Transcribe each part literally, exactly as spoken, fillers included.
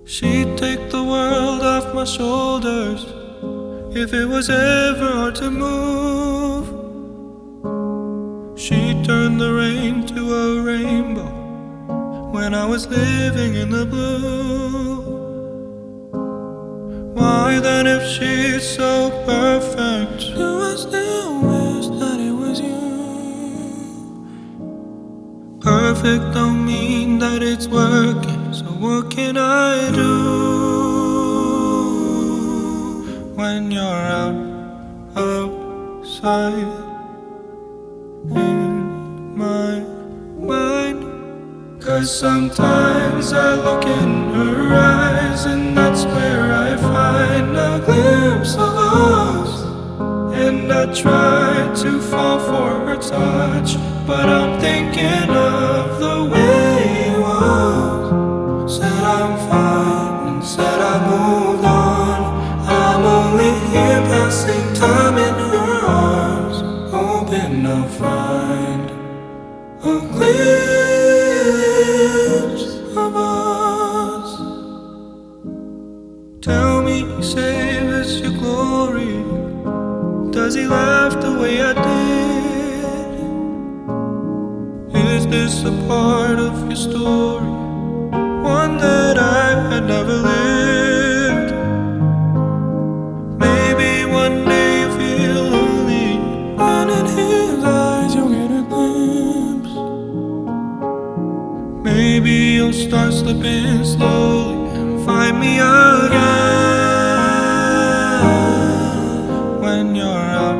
She'd take the world off my shoulders if it was ever hard to move. She'd turn the rain to a rainbow when I was living in the blue. Why then, if she's so perfect, do I still wish that it was you? Perfect don't mean that it's working, so what can I do when you're out outside in my mind? 'Cause sometimes I look in her eyes, and that's where I find a glimpse of us. And I try to fall for her touch, but I'm thinking of the way it was. Said I'm fine and said I moved on. I'm only here passing time in her arms, hoping I'll find a glimpse of us. Tell me, save us your glory. Does he laugh the way I did? Is this a part of your story, one that I had never lived? Maybe one day you feel lonely, and in his eyes you'll get a glimpse. Maybe you'll start slipping slowly and find me again when you're out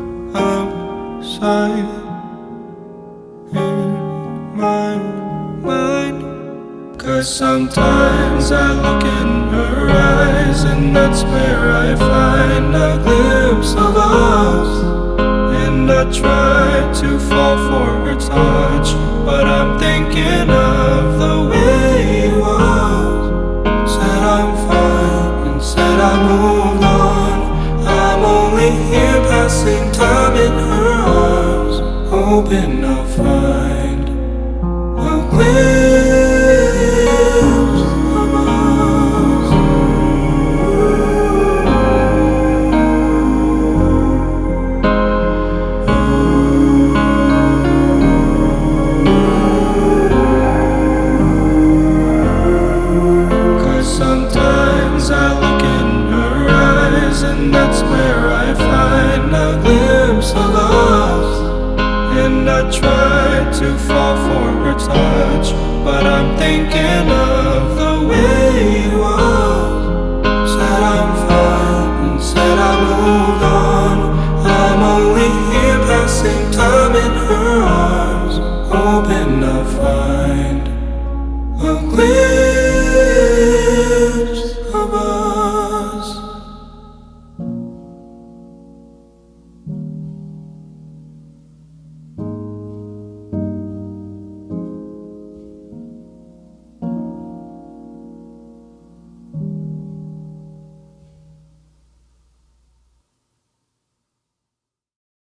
outside in my mind. 'Cause sometimes I look in her eyes, and that's where I find a glimpse of us. And I try to fall for her touch, but I'm thinking of the way it was. Said I'm fine and said I moved on. I'm only here passing time in her arms, hoping I'll find a glimpse of us. 'Cause sometimes I look in her eyes, and that's where I find a glimpse of us. And I try to fall for her touch, but I'm thinking of the way it was. Said I'm fine and said I moved on. I'm only here passing time in her arms, hoping I'll find a glimpse